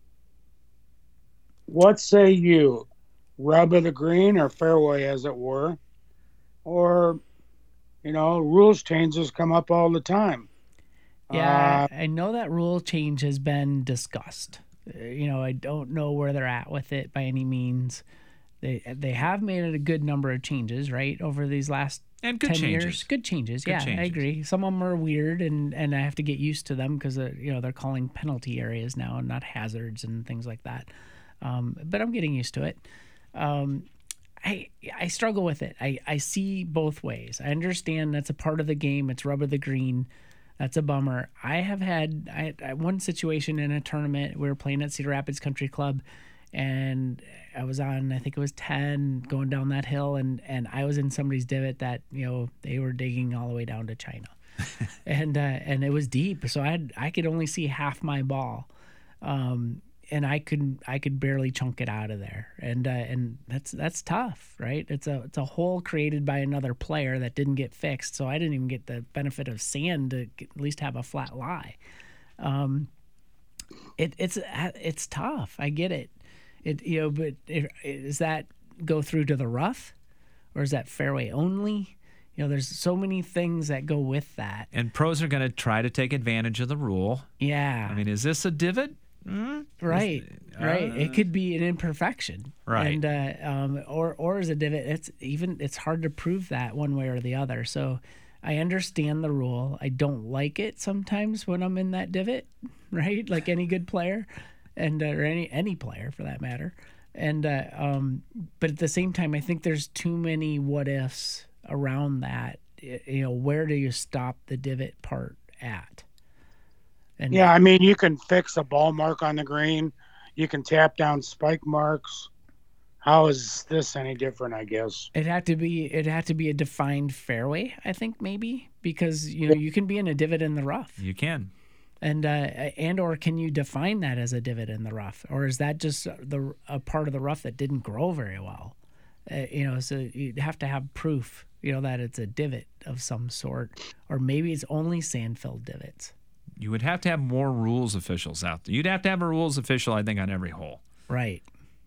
What say you? Rub of the green, or fairway as it were? Or, you know, rules changes come up all the time. Yeah, Uh, I know that rule change has been discussed. Uh, You know, I don't know where they're at with it by any means. They they have made it a good number of changes, right, over these last And good ten changes. years. Good changes, Good yeah, changes. I agree. Some of them are weird, and, and I have to get used to them because, you know, they're calling penalty areas now and not hazards and things like that. Um, but I'm getting used to it. Um, I I struggle with it. I, I see both ways. I understand that's a part of the game. It's rub of the green. That's a bummer. I have had I, I one situation in a tournament. We were playing at Cedar Rapids Country Club, and I was on, I think it was ten, going down that hill, and, and I was in somebody's divot that, you know, they were digging all the way down to China. and uh, and it was deep, so I had, I could only see half my ball. Um, and I could I could barely chunk it out of there. And uh, and that's that's tough, right? It's a it's a hole created by another player that didn't get fixed, so I didn't even get the benefit of sand to get, at least have a flat lie. Um, it it's it's tough. I get it. It you know, but it, does that go through to the rough, or is that fairway only? You know, there's so many things that go with that. And pros are going to try to take advantage of the rule. Yeah. I mean, is this a divot? Mm? Right, uh, right. It could be an imperfection, Right. And uh, um, or or as a divot, it's even it's hard to prove that one way or the other. So I understand the rule. I don't like it sometimes when I'm in that divot, right? Like any good player, and uh, or any any player for that matter. And uh, um, but at the same time, I think there's too many what ifs around that. You know, where do you stop the divot part at? And yeah, I mean, you can fix a ball mark on the green. You can tap down spike marks. How is this any different, I guess? It had to be it had to be a defined fairway, I think, maybe, because you know you can be in a divot in the rough. You can. And uh, and or can you define that as a divot in the rough, or is that just the a part of the rough that didn't grow very well? Uh, you know, so you'd have to have proof, you know, that it's a divot of some sort, or maybe it's only sand-filled divots. You would have to have more rules officials out there. You'd have to have a rules official, I think, on every hole. Right.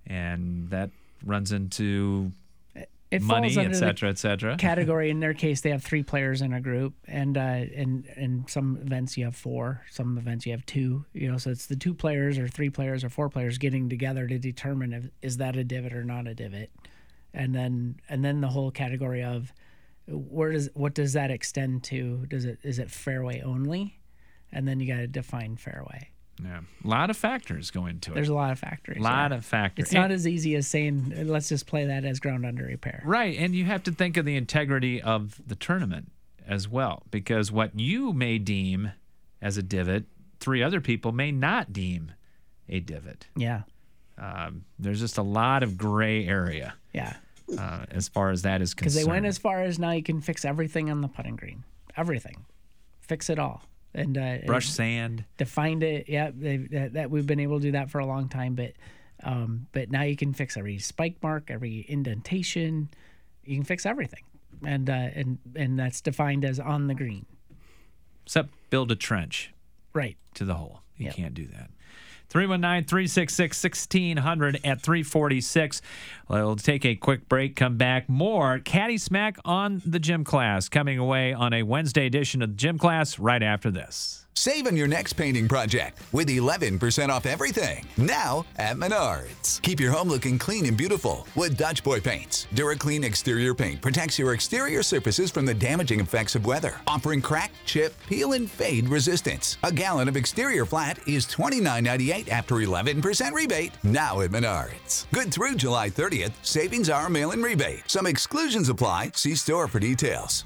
And that runs into it money, et cetera, et cetera. Category, in their case, they have three players in a group, and uh, and in some events you have four, some events you have two. You know, so it's the two players or three players or four players getting together to determine if is that a divot or not a divot. And then and then the whole category of where does what does that extend to? Does it is it fairway only? And then you got to define fairway. Yeah, a lot of factors go into it. There's a lot of factors. A lot yeah. of factors. It's not as easy as saying let's just play that as ground under repair. Right, and you have to think of the integrity of the tournament as well, because what you may deem as a divot, three other people may not deem a divot. Yeah. Um, there's just a lot of gray area. Yeah. Uh, as far as that is concerned. Because they went as far as now you can fix everything on the putting green. Everything. Fix it all. And uh, brush and sand. Defined it. Yeah, that, that we've been able to do that for a long time. But um, but now you can fix every spike mark, every indentation. You can fix everything. And, uh, and, and that's defined as on the green. Except build a trench. Right. To the hole. You yep. can't do that. three one nine, three six six, one six zero zero at three forty-six. We'll take a quick break, come back. More Caddy Smack on the Gym Class coming away on a Wednesday edition of the Gym Class right after this. Save on your next painting project with eleven percent off everything now at Menards. Keep your home looking clean and beautiful with Dutch Boy Paints. DuraClean exterior paint protects your exterior surfaces from the damaging effects of weather, offering crack, chip, peel, and fade resistance. A gallon of exterior flat is twenty-nine ninety-eight after eleven percent rebate now at Menards. Good through July thirtieth. Savings are mail-in rebate. Some exclusions apply. See store for details.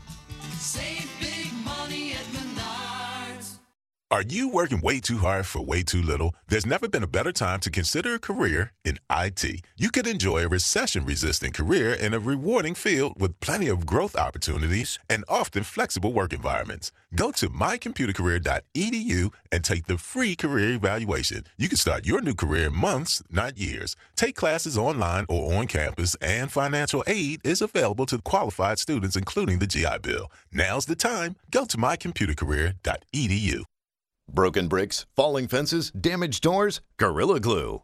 Save big money at Menards. Are you working way too hard for way too little? There's never been a better time to consider a career in I T. You could enjoy a recession-resistant career in a rewarding field with plenty of growth opportunities and often flexible work environments. Go to my computer career dot e d u and take the free career evaluation. You can start your new career in months, not years. Take classes online or on campus, and financial aid is available to qualified students, including the G I Bill. Now's the time. Go to my computer career dot e d u. Broken bricks, falling fences, damaged doors, Gorilla Glue.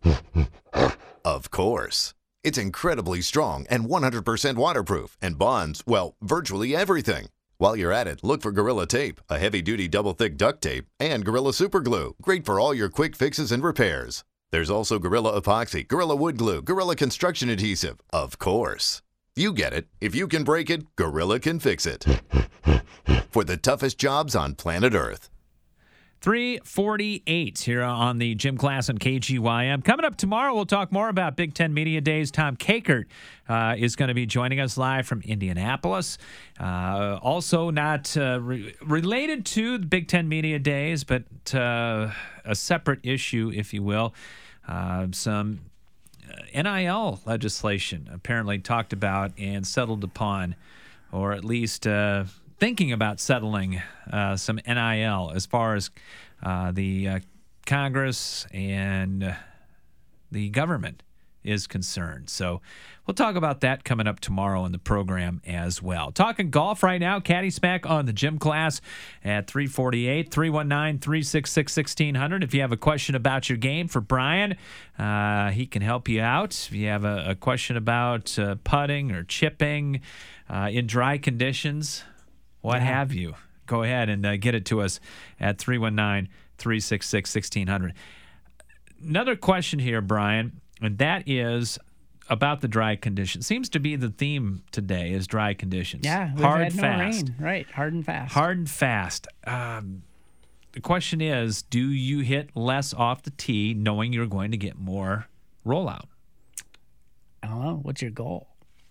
Of course. It's incredibly strong and one hundred percent waterproof and bonds, well, virtually everything. While you're at it, look for Gorilla Tape, a heavy-duty double-thick duct tape, and Gorilla Super Glue, great for all your quick fixes and repairs. There's also Gorilla Epoxy, Gorilla Wood Glue, Gorilla Construction Adhesive, of course. You get it. If you can break it, Gorilla can fix it. For the toughest jobs on planet Earth. three forty-eight here on the Gym Class on K G Y M. Coming up tomorrow, we'll talk more about Big Ten Media Days. Tom Kakert uh, is going to be joining us live from Indianapolis. Uh, also not uh, re- related to the Big Ten Media Days, but uh, a separate issue, if you will. Uh, some N I L legislation apparently talked about and settled upon, or at least uh, thinking about settling uh, some N I L as far as uh, the uh, Congress and uh, the government is concerned. So we'll talk about that coming up tomorrow in the program as well. Talking golf right now, Caddy Smack on the Gym Class at three forty-eight, three one nine, three six six, one six zero zero. If you have a question about your game for Brian, uh, he can help you out. If you have a, a question about uh, putting or chipping uh, in dry conditions, what yeah. have you, go ahead and uh, get it to us at three one nine, three six six, one six zero zero. Another question here, Brian, and that is about the dry conditions. Seems to be the theme today is dry conditions. Yeah, we've hard, had no fast. rain. Right, hard and fast. Hard and fast. Um, the question is, do you hit less off the tee knowing you're going to get more rollout? I don't know. What's your goal?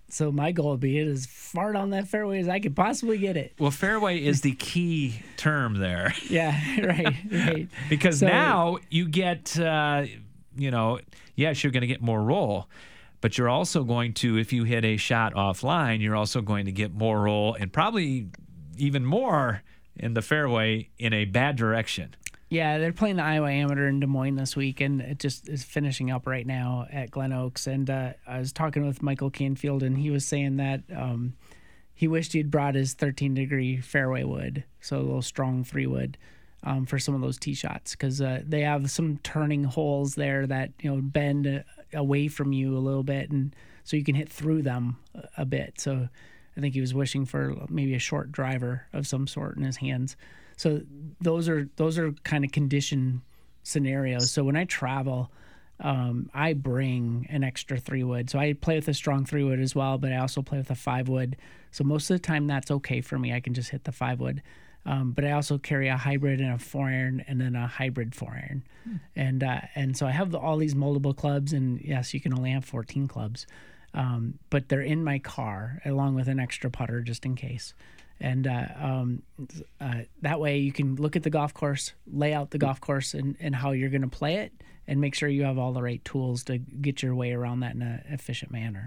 So my goal would be as far down that fairway as I could possibly get it. Well, fairway is the key term there. Yeah, right, right. Because So- now you get, uh, you know, yes, you're going to get more roll, but you're also going to, if you hit a shot offline, you're also going to get more roll and probably even more in the fairway in a bad direction. Yeah, they're playing the Iowa Amateur in Des Moines this week, and it just is finishing up right now at Glen Oaks. And uh, I was talking with Michael Canfield, and he was saying that um, he wished he'd brought his thirteen degree fairway wood, so a little strong three wood, um, for some of those tee shots, because uh, they have some turning holes there that, you know, bend uh, away from you a little bit, and so you can hit through them a, a bit. So I think he was wishing for maybe a short driver of some sort in his hands. So those are those are kind of condition scenarios. So when I travel, um, I bring an extra three wood. So I play with a strong three wood as well, but I also play with a five wood. So most of the time that's okay for me. I can just hit the five wood. Um, but I also carry a hybrid and a four iron, and then a hybrid four iron, hmm. and uh, and so I have all these moldable clubs. And yes, you can only have fourteen clubs, um, but they're in my car along with an extra putter just in case. And uh, um, uh, that way you can look at the golf course, lay out the golf course and, and how you're going to play it, and make sure you have all the right tools to get your way around that in an efficient manner.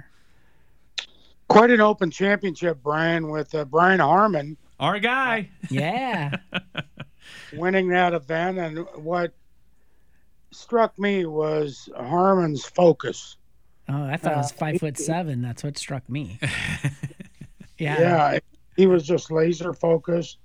Quite an open championship, Brian, with uh, Brian Harman. Our guy. Yeah. winning that event. And what struck me was Harman's focus. Oh, I thought it was five uh, foot seven. That's what struck me. yeah. Yeah. He was just laser focused,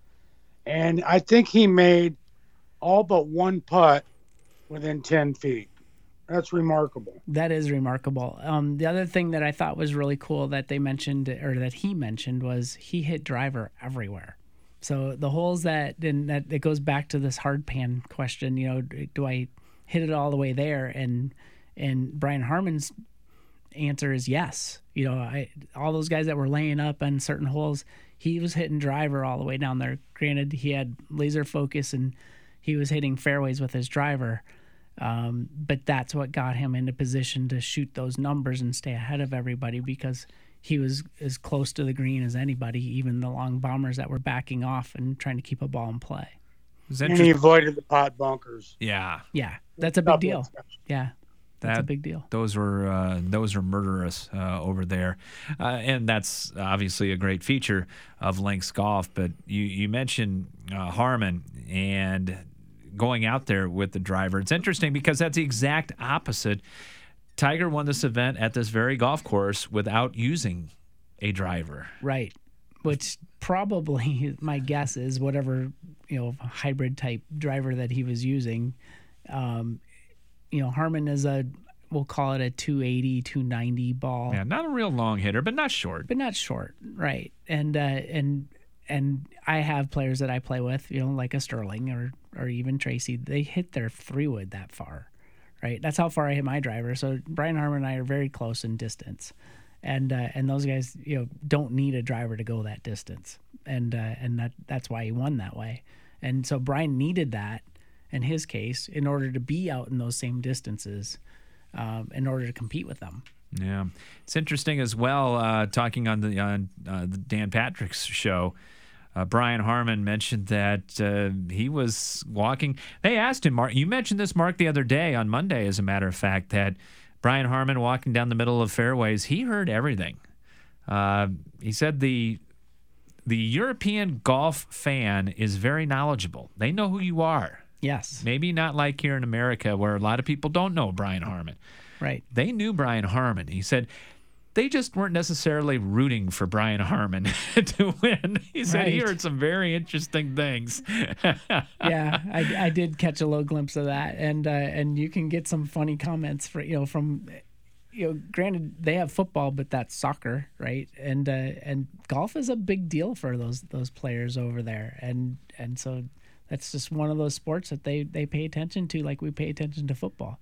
and I think he made all but one putt within ten feet. That's remarkable. That is remarkable. Um, the other thing that I thought was really cool that they mentioned, or that he mentioned, was he hit driver everywhere. So the holes that, and that it goes back to this hard pan question, you know, do I hit it all the way there? And and Brian Harman's answer is yes. You know, I all those guys that were laying up on certain holes, he was hitting driver all the way down there. Granted, he had laser focus and he was hitting fairways with his driver. Um, but that's what got him into position to shoot those numbers and stay ahead of everybody, because he was as close to the green as anybody, even the long bombers that were backing off and trying to keep a ball in play. And he avoided the pot bunkers. Yeah. Yeah, that's a big deal. Yeah. That's that, a big deal. Those were uh, those are murderous uh, over there, uh, and that's obviously a great feature of links golf. But you you mentioned uh, Harman and going out there with the driver. It's interesting because that's the exact opposite. Tiger won this event at this very golf course without using a driver. Right, which probably my guess is whatever you know hybrid type driver that he was using. Um, You know, Harman is a, we'll call it a two eighty, two ninety ball. Yeah, not a real long hitter, but not short. But not short, right. And uh, and and I have players that I play with, you know, like a Sterling or, or even Tracy. They hit their three wood that far, right? That's how far I hit my driver. So Brian Harman and I are very close in distance. And uh, and those guys, you know, don't need a driver to go that distance. And uh, and that that's why he won that way. And so Brian needed that in his case, in order to be out in those same distances, um, in order to compete with them. Yeah, it's interesting as well. Uh, talking on the on uh, the Dan Patrick's show, uh, Brian Harman mentioned that uh, he was walking. They asked him, Mark. You mentioned this, Mark, the other day on Monday, as a matter of fact, that Brian Harman walking down the middle of fairways, he heard everything. Uh, he said the the European golf fan is very knowledgeable. They know who you are. Yes. Maybe not like here in America where a lot of people don't know Brian Harman. Right. They knew Brian Harman. He said they just weren't necessarily rooting for Brian Harman to win. He said right. He heard some very interesting things. Yeah, I, I did catch a little glimpse of that. And uh, and you can get some funny comments for, you know, from, you know, granted they have football, but that's soccer, right? And uh, and golf is a big deal for those those players over there. And and so that's just one of those sports that they, they pay attention to like we pay attention to football.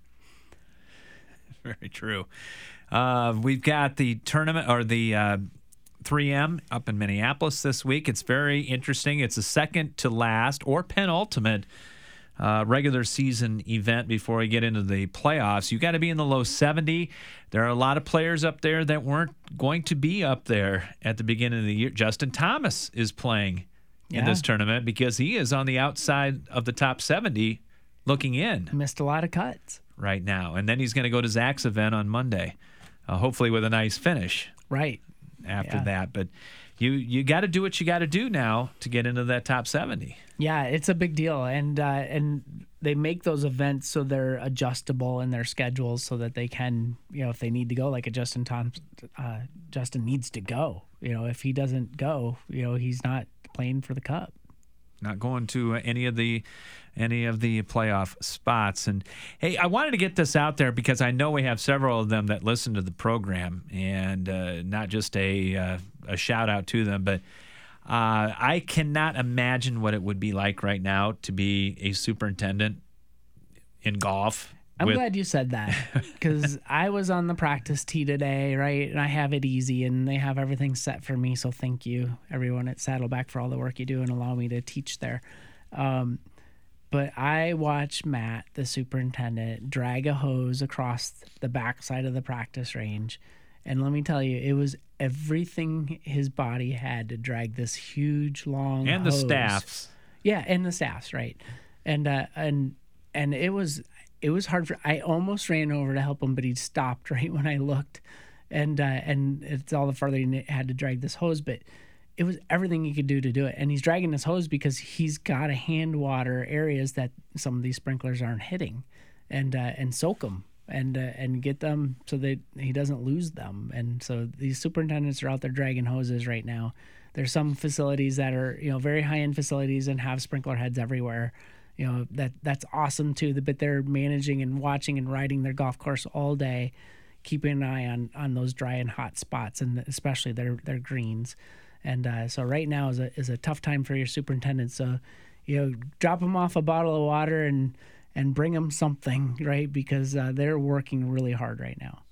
Very true. Uh, we've got the tournament or the uh, three M up in Minneapolis this week. It's very interesting. It's the second to last or penultimate uh, regular season event before we get into the playoffs. You got to be in the low seventy. There are a lot of players up there that weren't going to be up there at the beginning of the year. Justin Thomas is playing Yeah. in this tournament because he is on the outside of the top seventy looking in. Missed a lot of cuts. Right now. And then he's going to go to Zach's event on Monday, uh, hopefully with a nice finish. Right. After Yeah. that. But you you got to do what you got to do now to get into that top seventy. Yeah, it's a big deal, and uh, and they make those events so they're adjustable in their schedules, so that they can, you know, if they need to go, like a Justin Thompson, uh, Justin needs to go. You know, if he doesn't go, you know, he's not playing for the Cup. Not going to any of the any of the playoff spots. And hey, I wanted to get this out there because I know we have several of them that listen to the program, and uh, not just a uh, a shout out to them, but uh, I cannot imagine what it would be like right now to be a superintendent in golf. I'm with- glad you said that, because I was on the practice tee today, right? And I have it easy, and they have everything set for me. So thank you, everyone at Saddleback, for all the work you do and allow me to teach there. Um, but I watched Matt, the superintendent, drag a hose across the backside of the practice range. And let me tell you, it was everything his body had to drag this huge, long and the hose. staffs. Yeah, and the staffs, right? And uh, and and it was it was hard for. I almost ran over to help him, but he stopped right when I looked, and uh, and it's all the farther he had to drag this hose. But it was everything he could do to do it, and he's dragging this hose because he's got to hand water areas that some of these sprinklers aren't hitting, and uh, and soak them. And uh, and get them so that he doesn't lose them. And so these superintendents are out there dragging hoses right now. There's some facilities that are, you know, very high end facilities and have sprinkler heads everywhere. You know, that that's awesome too. But they're managing and watching and riding their golf course all day, keeping an eye on on those dry and hot spots, and especially their their greens. And uh, so right now is a is a tough time for your superintendent. So, you know, drop them off a bottle of water and. and bring them something, right? Because uh, they're working really hard right now.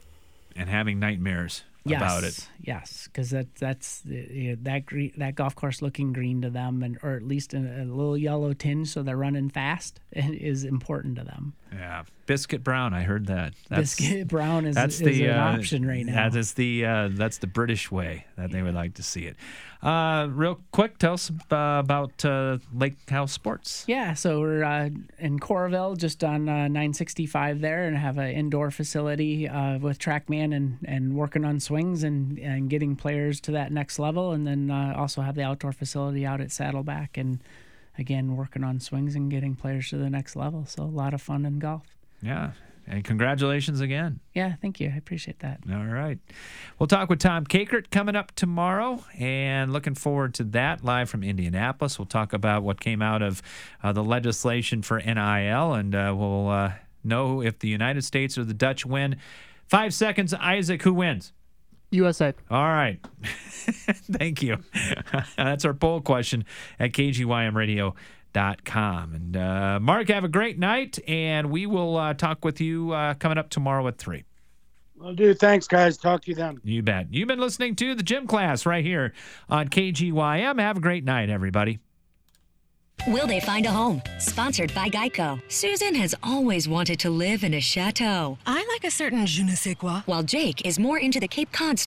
And having nightmares yes, about it. Yes, because that, that's you know, that green, that golf course looking green to them, and or at least a, a little yellow tinge, so they're running fast, is important to them. Yeah, Biscuit Brown. I heard that. That's, Biscuit Brown is, that's is the, an uh, option right now. That is the uh, that's the British way that they would like to see it. Uh, real quick, tell us uh, about uh, Lake House Sports. Yeah, so we're uh, in Coralville, just on uh, nine sixty-five there, and have an indoor facility uh, with TrackMan and, and working on swings and, and getting players to that next level, and then uh, also have the outdoor facility out at Saddleback, and again, working on swings and getting players to the next level. So a lot of fun in golf. Yeah, and congratulations again. Yeah, thank you. I appreciate that. All right. We'll talk with Tom Kakert coming up tomorrow, and looking forward to that live from Indianapolis. We'll talk about what came out of uh, the legislation for N I L, and uh, we'll uh, know if the United States or the Dutch win. Five seconds, Isaac, who wins? U S A. All right. Thank you. That's our poll question at K G Y M radio dot com. And uh, Mark, have a great night, and we will uh, talk with you uh, coming up tomorrow at three. Well, dude, thanks, guys. Talk to you then. You bet. You've been listening to The Gym Class right here on K G Y M. Have a great night, everybody. Will they find a home? Sponsored by Geico. Susan has always wanted to live in a chateau. I like a certain je ne sais quoi. While Jake is more into the Cape Cod